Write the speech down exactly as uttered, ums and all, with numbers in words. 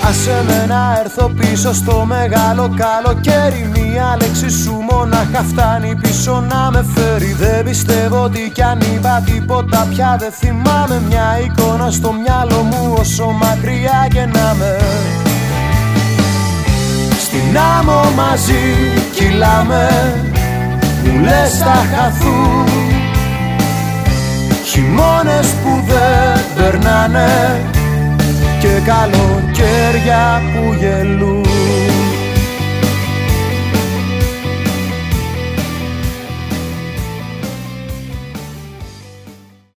Άσε με να έρθω πίσω στο μεγάλο καλοκαίρι. Μία λέξη σου μονάχα φτάνει πίσω να με φέρει. Δεν πιστεύω ότι κι αν είπα τίποτα πια δεν θυμάμαι. Μια εικόνα στο μυαλό μου όσο μακριά και να με. Στην άμμο μαζί κυλάμε, μου λες θα χαθούν. Χειμώνες που δεν περνάνε και καλοκαίρια που γελούν.